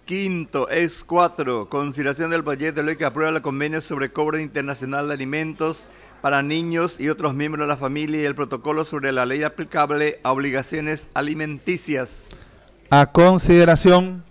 quinto es 4. Consideración del proyecto de ley que aprueba el convenio sobre cobro internacional de alimentos para niños y otros miembros de la familia y el protocolo sobre la ley aplicable a obligaciones alimenticias. A consideración.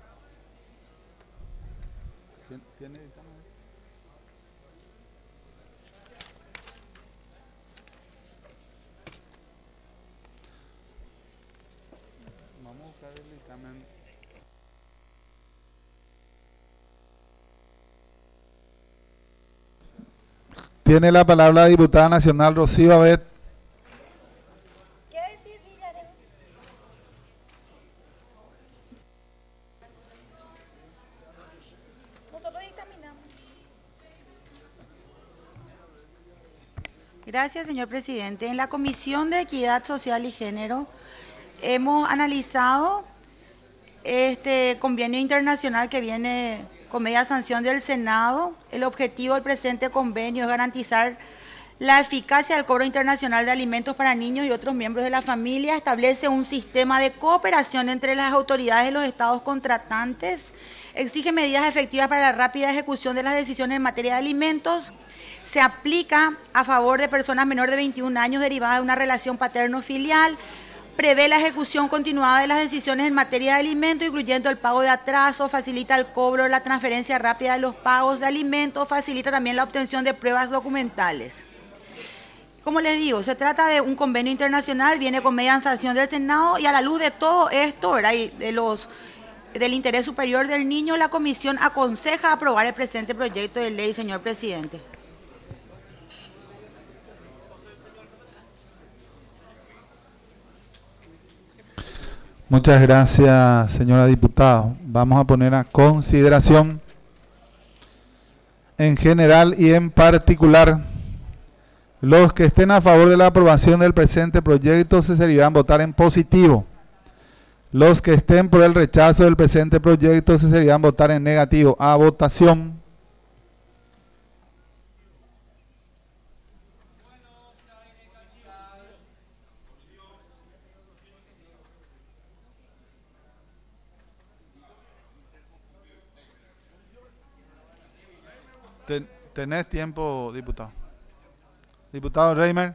Tiene la palabra la diputada nacional Rocío Abet. ¿Qué decís, Villarreal? Nosotros dictaminamos. Gracias, señor presidente. En la Comisión de Equidad Social y Género hemos analizado este convenio internacional que viene con media sanción del Senado. El objetivo del presente convenio es garantizar la eficacia del cobro internacional de alimentos para niños y otros miembros de la familia. Establece un sistema de cooperación entre las autoridades de los estados contratantes. Exige medidas efectivas para la rápida ejecución de las decisiones en materia de alimentos. Se aplica a favor de personas menores de 21 años derivadas de una relación paterno-filial. Prevé la ejecución continuada de las decisiones en materia de alimentos, incluyendo el pago de atraso, facilita el cobro, la transferencia rápida de los pagos de alimentos, facilita también la obtención de pruebas documentales. Como les digo, se trata de un convenio internacional, viene con media sanción del Senado y a la luz de todo esto, ¿verdad? Y del interés superior del niño, la Comisión aconseja aprobar el presente proyecto de ley, señor presidente. Muchas gracias, señora diputada. Vamos a poner a consideración en general y en particular. Los que estén a favor de la aprobación del presente proyecto se servirán votar en positivo. Los que estén por el rechazo del presente proyecto se servirán votar en negativo. A votación. Tenés tiempo, diputado. Diputado Reimer.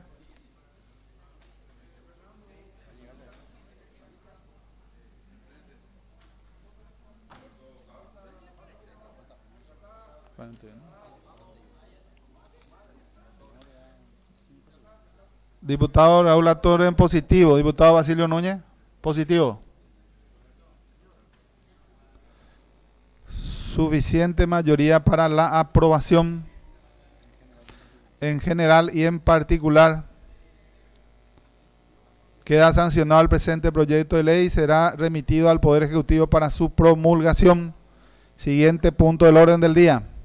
Diputado Raúl Latorre en positivo. Diputado Basilio Núñez, positivo. Suficiente mayoría para la aprobación en general y en particular. Queda sancionado el presente proyecto de ley y será remitido al Poder Ejecutivo para su promulgación. Siguiente punto del orden del día.